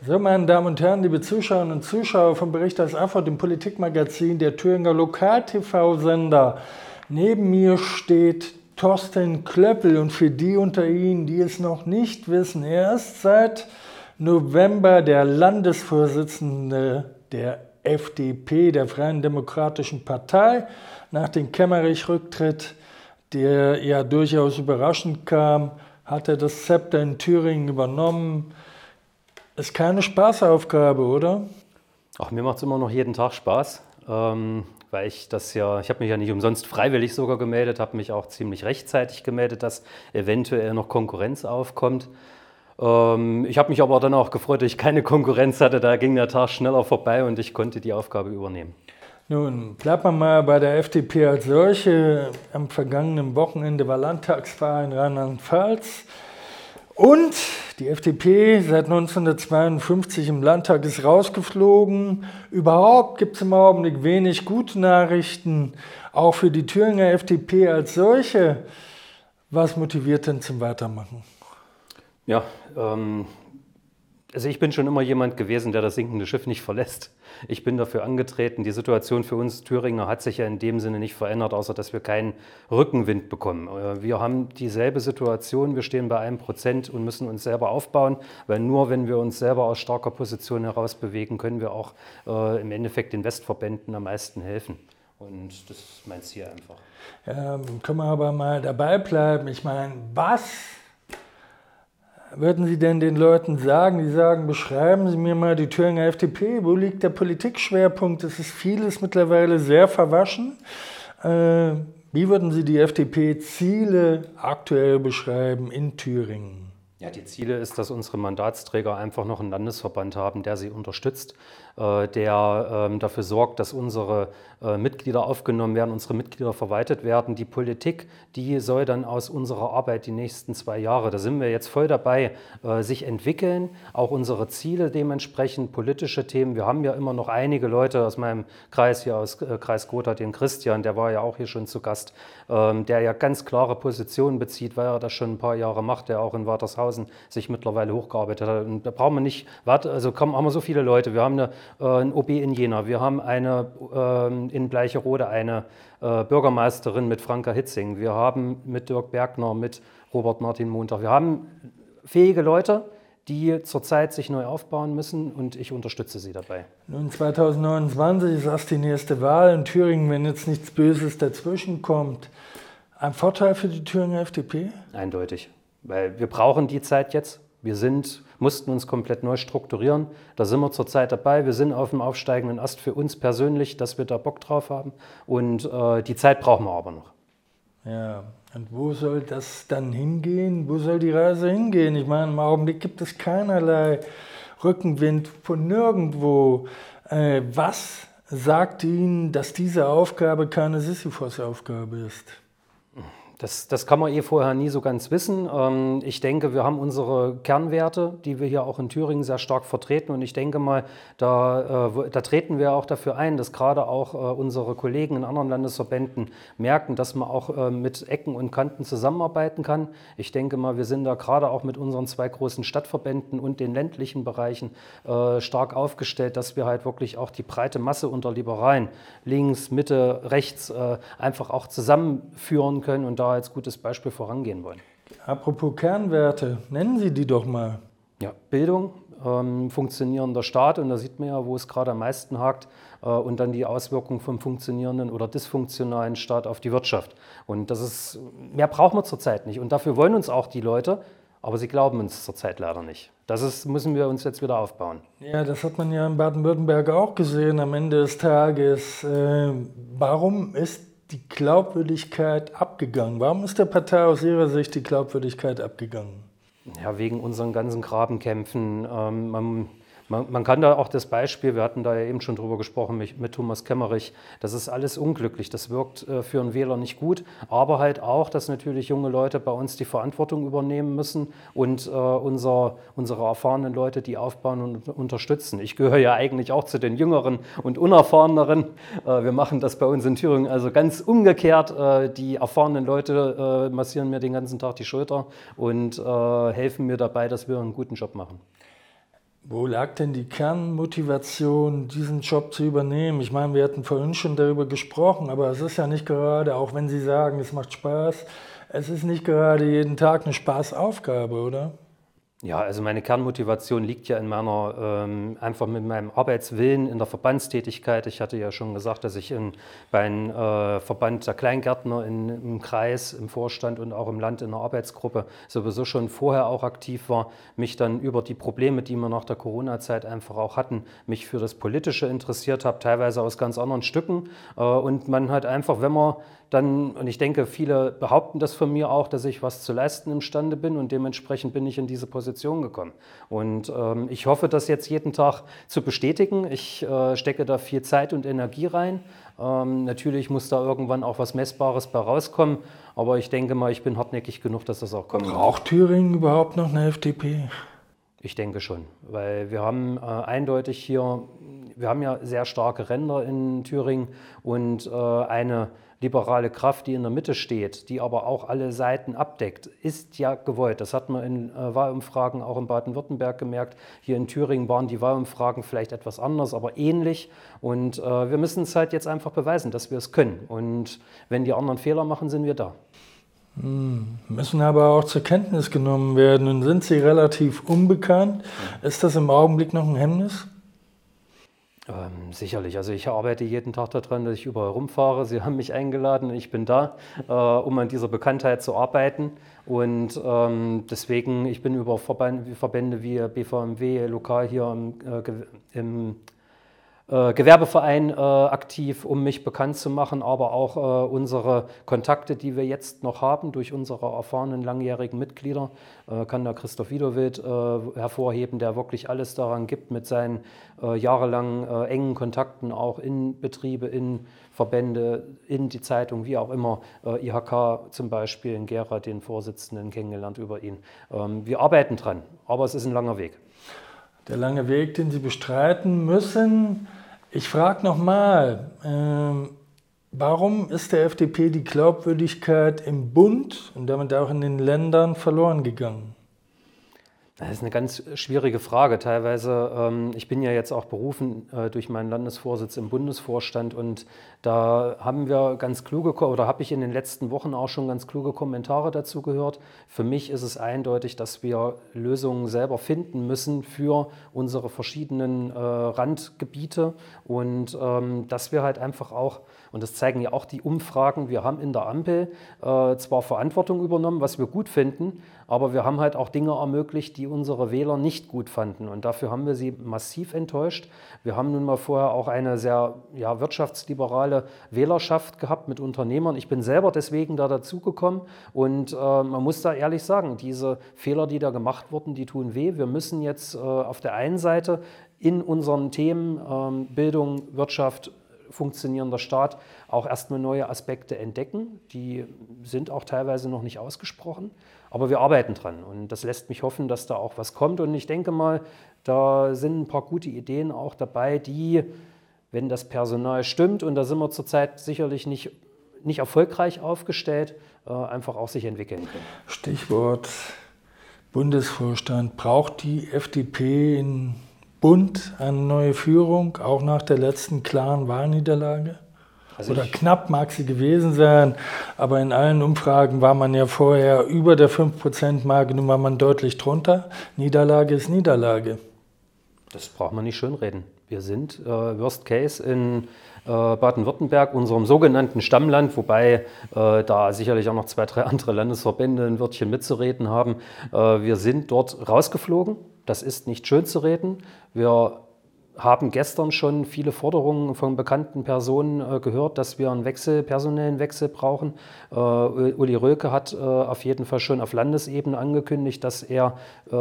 So, meine Damen und Herren, liebe Zuschauerinnen und Zuschauer vom Bericht aus Erfurt, dem Politikmagazin der Thüringer Lokal-TV-Sender. Neben mir steht Thorsten Klöppel und für die unter Ihnen, die es noch nicht wissen, er ist seit November der Landesvorsitzende der FDP, der Freien Demokratischen Partei, nach dem Kemmerich-Rücktritt, der ja durchaus überraschend kam, hat er das Zepter in Thüringen übernommen. Ist keine Spaßaufgabe, oder? Ach, mir macht es immer noch jeden Tag Spaß, weil ich habe mich ja nicht umsonst freiwillig sogar gemeldet, habe mich auch ziemlich rechtzeitig gemeldet, dass eventuell noch Konkurrenz aufkommt. Ich habe mich aber dann auch gefreut, dass ich keine Konkurrenz hatte, da ging der Tag schneller vorbei und ich konnte die Aufgabe übernehmen. Nun, bleibt man mal bei der FDP als solche. Am vergangenen Wochenende war Landtagswahl in Rheinland-Pfalz. Und die FDP seit 1952 im Landtag ist rausgeflogen. Überhaupt gibt es im Augenblick wenig gute Nachrichten, auch für die Thüringer FDP als solche. Was motiviert denn zum Weitermachen? Ja, also ich bin schon immer jemand gewesen, der das sinkende Schiff nicht verlässt. Ich bin dafür angetreten. Die Situation für uns Thüringer hat sich ja in dem Sinne nicht verändert, außer dass wir keinen Rückenwind bekommen. Wir haben dieselbe Situation, wir stehen bei 1% und müssen uns selber aufbauen, weil nur wenn wir uns selber aus starker Position heraus bewegen, können wir auch im Endeffekt den Westverbänden am meisten helfen. Und das ist mein Ziel einfach. Ja, können wir aber mal dabei bleiben. Ich meine, was würden Sie denn den Leuten sagen, die sagen, beschreiben Sie mir mal die Thüringer FDP, wo liegt der Politikschwerpunkt? Es ist vieles mittlerweile sehr verwaschen. Wie würden Sie die FDP-Ziele aktuell beschreiben in Thüringen? Ja, die Ziele ist, dass unsere Mandatsträger einfach noch einen Landesverband haben, der sie unterstützt, der dafür sorgt, dass unsere Mitglieder aufgenommen werden, unsere Mitglieder verwaltet werden. Die Politik, die soll dann aus unserer Arbeit die nächsten 2 Jahre, da sind wir jetzt voll dabei, sich entwickeln, auch unsere Ziele dementsprechend, politische Themen. Wir haben ja immer noch einige Leute aus meinem Kreis hier, aus Kreis Gotha, den Christian, der war ja auch hier schon zu Gast, der ja ganz klare Positionen bezieht, weil er das schon ein paar Jahre macht, der auch in Watershausen sich mittlerweile hochgearbeitet hat. Und da brauchen wir nicht warten, also haben wir so viele Leute. Wir haben ein OB in Jena, wir haben in Bleicherode eine Bürgermeisterin mit Franka Hitzing, wir haben mit Dirk Bergner, mit Robert Martin Montag, wir haben fähige Leute, die zurzeit sich neu aufbauen müssen und ich unterstütze sie dabei. Nun, 2029 ist erst die nächste Wahl in Thüringen, wenn jetzt nichts Böses dazwischen kommt. Ein Vorteil für die Thüringer FDP? Eindeutig, weil wir brauchen die Zeit jetzt. Wir mussten uns komplett neu strukturieren. Da sind wir zurzeit dabei. Wir sind auf dem aufsteigenden Ast für uns persönlich, dass wir da Bock drauf haben. Und die Zeit brauchen wir aber noch. Ja, und wo soll das dann hingehen? Wo soll die Reise hingehen? Ich meine, im Augenblick gibt es keinerlei Rückenwind von nirgendwo. Was sagt Ihnen, dass diese Aufgabe keine Sisyphos-Aufgabe ist? Das kann man vorher nie so ganz wissen. Ich denke, wir haben unsere Kernwerte, die wir hier auch in Thüringen sehr stark vertreten. Und ich denke mal, da treten wir auch dafür ein, dass gerade auch unsere Kollegen in anderen Landesverbänden merken, dass man auch mit Ecken und Kanten zusammenarbeiten kann. Ich denke mal, wir sind da gerade auch mit unseren 2 großen Stadtverbänden und den ländlichen Bereichen stark aufgestellt, dass wir halt wirklich auch die breite Masse unter Liberalen, links, Mitte, rechts, einfach auch zusammenführen können und da als gutes Beispiel vorangehen wollen. Apropos Kernwerte, nennen Sie die doch mal. Ja, Bildung, funktionierender Staat, und da sieht man ja, wo es gerade am meisten hakt, und dann die Auswirkungen vom funktionierenden oder dysfunktionalen Staat auf die Wirtschaft. Und mehr brauchen wir zurzeit nicht. Und dafür wollen uns auch die Leute, aber sie glauben uns zurzeit leider nicht. Müssen wir uns jetzt wieder aufbauen. Ja, das hat man ja in Baden-Württemberg auch gesehen am Ende des Tages. Warum ist die Glaubwürdigkeit abgegangen? Warum ist der Partei aus Ihrer Sicht die Glaubwürdigkeit abgegangen? Ja, wegen unseren ganzen Grabenkämpfen. Man kann da auch das Beispiel, wir hatten da ja eben schon drüber gesprochen mit Thomas Kemmerich, das ist alles unglücklich, das wirkt für einen Wähler nicht gut, aber halt auch, dass natürlich junge Leute bei uns die Verantwortung übernehmen müssen und unsere erfahrenen Leute, die aufbauen und unterstützen. Ich gehöre ja eigentlich auch zu den Jüngeren und Unerfahreneren. Wir machen das bei uns in Thüringen also ganz umgekehrt. Die erfahrenen Leute massieren mir den ganzen Tag die Schulter und helfen mir dabei, dass wir einen guten Job machen. Wo lag denn die Kernmotivation, diesen Job zu übernehmen? Ich meine, wir hatten vorhin schon darüber gesprochen, aber es ist ja nicht gerade, auch wenn Sie sagen, es macht Spaß, es ist nicht gerade jeden Tag eine Spaßaufgabe, oder? Ja, also meine Kernmotivation liegt ja in meiner, einfach mit meinem Arbeitswillen in der Verbandstätigkeit. Ich hatte ja schon gesagt, dass ich beim Verband der Kleingärtner im Kreis, im Vorstand und auch im Land in der Arbeitsgruppe sowieso schon vorher auch aktiv war, mich dann über die Probleme, die wir nach der Corona-Zeit einfach auch hatten, mich für das Politische interessiert habe, teilweise aus ganz anderen Stücken. Und man halt einfach, wenn man dann, und ich denke, viele behaupten das von mir auch, dass ich was zu leisten imstande bin und dementsprechend bin ich in diese Position gekommen. Und ich hoffe, das jetzt jeden Tag zu bestätigen. Ich stecke da viel Zeit und Energie rein. Natürlich muss da irgendwann auch was Messbares bei rauskommen, aber ich denke mal, ich bin hartnäckig genug, dass das auch kommt. Braucht Thüringen überhaupt noch eine FDP? Ich denke schon, weil wir haben eindeutig hier, wir haben ja sehr starke Ränder in Thüringen und eine liberale Kraft, die in der Mitte steht, die aber auch alle Seiten abdeckt, ist ja gewollt. Das hat man in Wahlumfragen auch in Baden-Württemberg gemerkt. Hier in Thüringen waren die Wahlumfragen vielleicht etwas anders, aber ähnlich. Und wir müssen es halt jetzt einfach beweisen, dass wir es können. Und wenn die anderen Fehler machen, sind wir da. Müssen aber auch zur Kenntnis genommen werden. Nun sind Sie relativ unbekannt. Ist das im Augenblick noch ein Hemmnis? Sicherlich. Also ich arbeite jeden Tag daran, dass ich überall rumfahre. Sie haben mich eingeladen, ich bin da, um an dieser Bekanntheit zu arbeiten. Und deswegen, ich bin über Verbände wie BVMW, lokal hier im Gewerbeverein aktiv, um mich bekannt zu machen, aber auch unsere Kontakte, die wir jetzt noch haben, durch unsere erfahrenen langjährigen Mitglieder, kann der Christoph Wiederwild hervorheben, der wirklich alles daran gibt, mit seinen jahrelangen engen Kontakten auch in Betriebe, in Verbände, in die Zeitung, wie auch immer, IHK zum Beispiel, in Gera, den Vorsitzenden, kennengelernt über ihn. Wir arbeiten dran, aber es ist ein langer Weg. Der lange Weg, den Sie bestreiten müssen. Ich frage nochmal, warum ist der FDP die Glaubwürdigkeit im Bund und damit auch in den Ländern verloren gegangen? Das ist eine ganz schwierige Frage. Teilweise, ich bin ja jetzt auch berufen durch meinen Landesvorsitz im Bundesvorstand und da haben wir ganz kluge, oder habe ich in den letzten Wochen auch schon ganz kluge Kommentare dazu gehört. Für mich ist es eindeutig, dass wir Lösungen selber finden müssen für unsere verschiedenen Randgebiete und dass wir halt einfach auch, und das zeigen ja auch die Umfragen, wir haben in der Ampel zwar Verantwortung übernommen, was wir gut finden, aber wir haben halt auch Dinge ermöglicht, die unsere Wähler nicht gut fanden. Und dafür haben wir sie massiv enttäuscht. Wir haben nun mal vorher auch eine sehr wirtschaftsliberale Wählerschaft gehabt mit Unternehmern. Ich bin selber deswegen da dazugekommen. Und man muss da ehrlich sagen, diese Fehler, die da gemacht wurden, die tun weh. Wir müssen jetzt auf der einen Seite in unseren Themen Bildung, Wirtschaft, funktionierender Staat auch erstmal neue Aspekte entdecken. Die sind auch teilweise noch nicht ausgesprochen, aber wir arbeiten dran und das lässt mich hoffen, dass da auch was kommt und ich denke mal, da sind ein paar gute Ideen auch dabei, die, wenn das Personal stimmt und da sind wir zurzeit sicherlich nicht erfolgreich aufgestellt, einfach auch sich entwickeln können. Stichwort Bundesvorstand. Braucht die FDP in Bund eine neue Führung, auch nach der letzten klaren Wahlniederlage? Also oder knapp mag sie gewesen sein, aber in allen Umfragen war man ja vorher über der 5%-Marke, nun war man deutlich drunter. Niederlage ist Niederlage. Das braucht man nicht schönreden. Wir sind Worst Case in Baden-Württemberg, unserem sogenannten Stammland, wobei da sicherlich auch noch 2, 3 andere Landesverbände ein Wörtchen mitzureden haben. Wir sind dort rausgeflogen. Das ist nicht schön zu reden. Wir haben gestern schon viele Forderungen von bekannten Personen gehört, dass wir einen personellen Wechsel brauchen. Uli Röke hat auf jeden Fall schon auf Landesebene angekündigt, dass er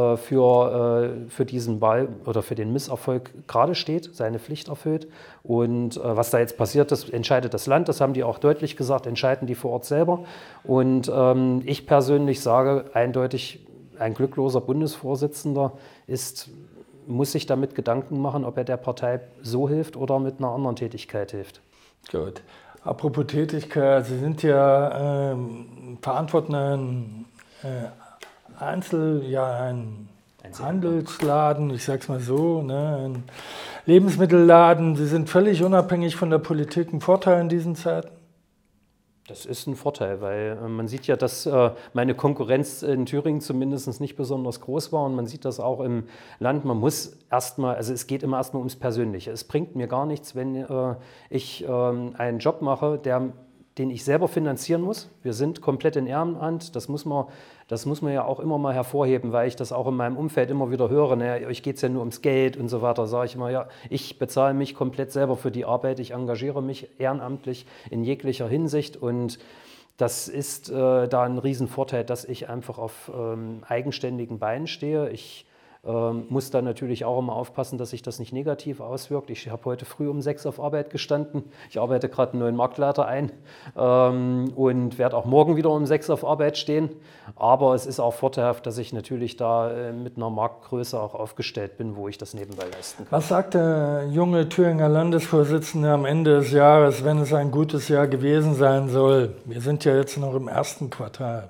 für diesen Wahl oder für den Misserfolg gerade steht, seine Pflicht erfüllt. Und was da jetzt passiert, das entscheidet das Land, das haben die auch deutlich gesagt, entscheiden die vor Ort selber. Und ich persönlich sage eindeutig, ein glückloser Bundesvorsitzender muss sich damit Gedanken machen, ob er der Partei so hilft oder mit einer anderen Tätigkeit hilft. Gut. Apropos Tätigkeit, Sie sind ja verantworten ein Handelsladen, ich sag's mal so, ne, ein Lebensmittelladen. Sie sind völlig unabhängig von der Politik. Ein Vorteil in diesen Zeiten? Das ist ein Vorteil, weil man sieht ja, dass meine Konkurrenz in Thüringen zumindest nicht besonders groß war, und man sieht das auch im Land. Man muss erstmal, also es geht immer erstmal ums Persönliche. Es bringt mir gar nichts, wenn ich einen Job mache, den ich selber finanzieren muss. Wir sind komplett in Ehrenamt, das muss man ja auch immer mal hervorheben, weil ich das auch in meinem Umfeld immer wieder höre. Naja, euch geht es ja nur ums Geld und so weiter. Sage ich immer, ja, ich bezahle mich komplett selber für die Arbeit, ich engagiere mich ehrenamtlich in jeglicher Hinsicht, und das ist da ein Riesenvorteil, dass ich einfach auf eigenständigen Beinen stehe. Ich muss dann natürlich auch immer aufpassen, dass sich das nicht negativ auswirkt. Ich habe heute früh um 6 auf Arbeit gestanden. Ich arbeite gerade einen neuen Marktleiter ein und werde auch morgen wieder um 6 auf Arbeit stehen. Aber es ist auch vorteilhaft, dass ich natürlich da mit einer Marktgröße auch aufgestellt bin, wo ich das nebenbei leisten kann. Was sagt der junge Thüringer Landesvorsitzende am Ende des Jahres, wenn es ein gutes Jahr gewesen sein soll? Wir sind ja jetzt noch im ersten Quartal.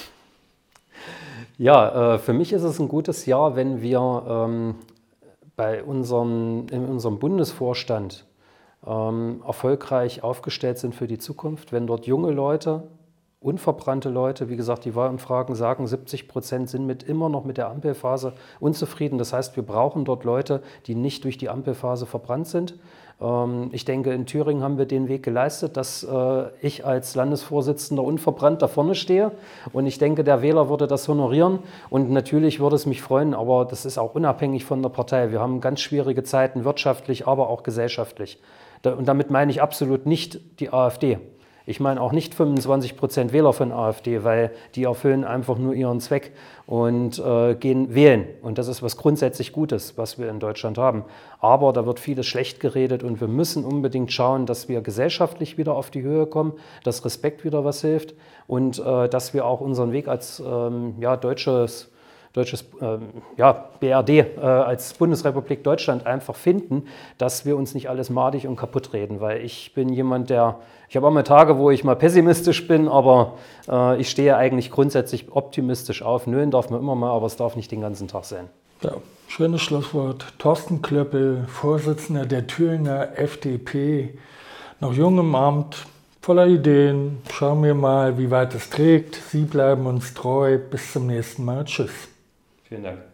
Ja, für mich ist es ein gutes Jahr, wenn wir in unserem Bundesvorstand erfolgreich aufgestellt sind für die Zukunft, wenn dort junge Leute, unverbrannte Leute, wie gesagt, die Wahlumfragen sagen, 70% sind immer noch mit der Ampelphase unzufrieden. Das heißt, wir brauchen dort Leute, die nicht durch die Ampelphase verbrannt sind. Ich denke, in Thüringen haben wir den Weg geleistet, dass ich als Landesvorsitzender unverbrannt da vorne stehe. Und ich denke, der Wähler würde das honorieren. Und natürlich würde es mich freuen, aber das ist auch unabhängig von der Partei. Wir haben ganz schwierige Zeiten, wirtschaftlich, aber auch gesellschaftlich. Und damit meine ich absolut nicht die AfD. Ich meine auch nicht 25% Wähler von AfD, weil die erfüllen einfach nur ihren Zweck und gehen wählen. Und das ist was grundsätzlich Gutes, was wir in Deutschland haben. Aber da wird vieles schlecht geredet, und wir müssen unbedingt schauen, dass wir gesellschaftlich wieder auf die Höhe kommen, dass Respekt wieder was hilft, und dass wir auch unseren Weg als deutsches BRD als Bundesrepublik Deutschland einfach finden, dass wir uns nicht alles madig und kaputt reden, weil ich bin jemand, ich habe auch mal Tage, wo ich mal pessimistisch bin, aber ich stehe eigentlich grundsätzlich optimistisch auf. Nölen darf man immer mal, aber es darf nicht den ganzen Tag sein. Ja, schönes Schlusswort. Thorsten Klöppel, Vorsitzender der Thüringer FDP, noch jung im Amt, voller Ideen. Schauen wir mal, wie weit es trägt. Sie bleiben uns treu. Bis zum nächsten Mal. Tschüss. Vielen Dank.